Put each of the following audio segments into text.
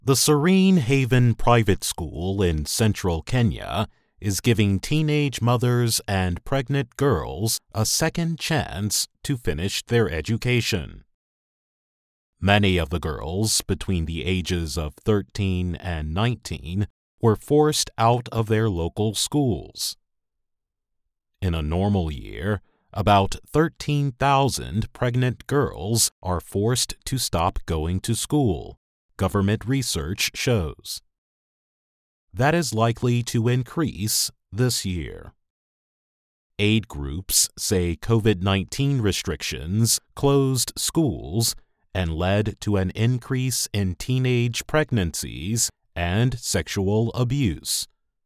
The Serene Haven Private School in central Kenya is giving teenage mothers and pregnant girls a second chance to finish their education. Many of the girls between the ages of 13 and 19 were forced out of their local schools. In a normal year, about 13,000 pregnant girls are forced to stop going to school, government research shows. That is likely to increase this year. Aid groups say COVID-19 restrictions closed schools and led to an increase in teenage pregnancies and sexual abuse.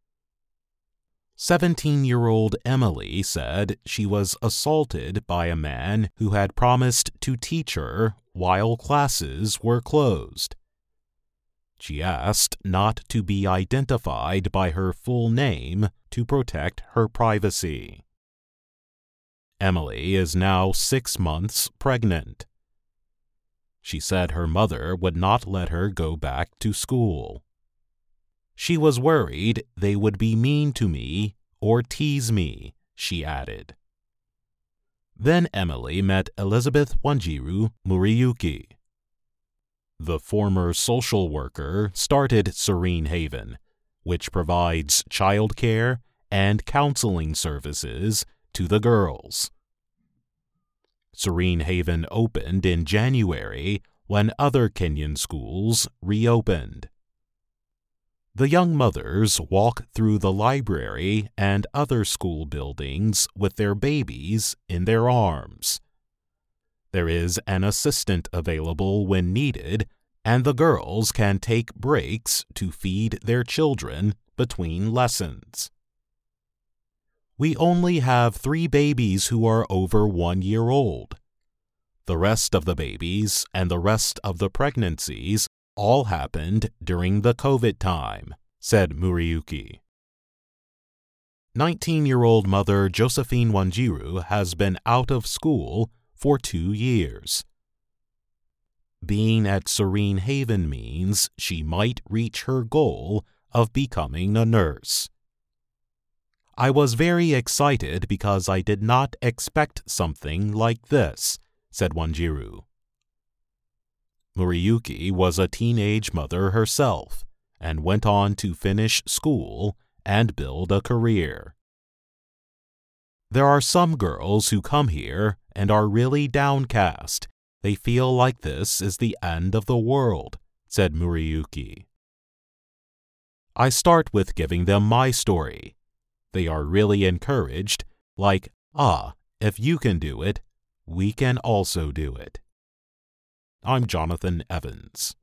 17-year-old Emily said she was assaulted by a man who had promised to teach her while classes were closed. She asked not to be identified by her full name to protect her privacy. Emily is now 6 months pregnant. She said her mother would not let her go back to school. She was worried they would be mean to me or tease me, she added. Then Emily met Elizabeth Wanjiru Muriyuki. The former social worker started Serene Haven, which provides childcare and counseling services to the girls. Serene Haven opened in January when other Kenyan schools reopened. The young mothers walk through the library and other school buildings with their babies in their arms. There is an assistant available when needed, and the girls can take breaks to feed their children between lessons. We only have 3 babies who are over 1 year old. The rest of the babies and the rest of the pregnancies all happened during the COVID time, said Muriyuki. 19-year-old mother Josephine Wanjiru has been out of school for 2 years. Being at Serene Haven means she might reach her goal of becoming a nurse. I was very excited because I did not expect something like this, said Wanjiru. Muriyuki was a teenage mother herself and went on to finish school and build a career. There are some girls who come here and are really downcast. They feel like this is the end of the world, said Muriyuki. I start with giving them my story. They are really encouraged, like, if you can do it, we can also do it. I'm Jonathan Evans.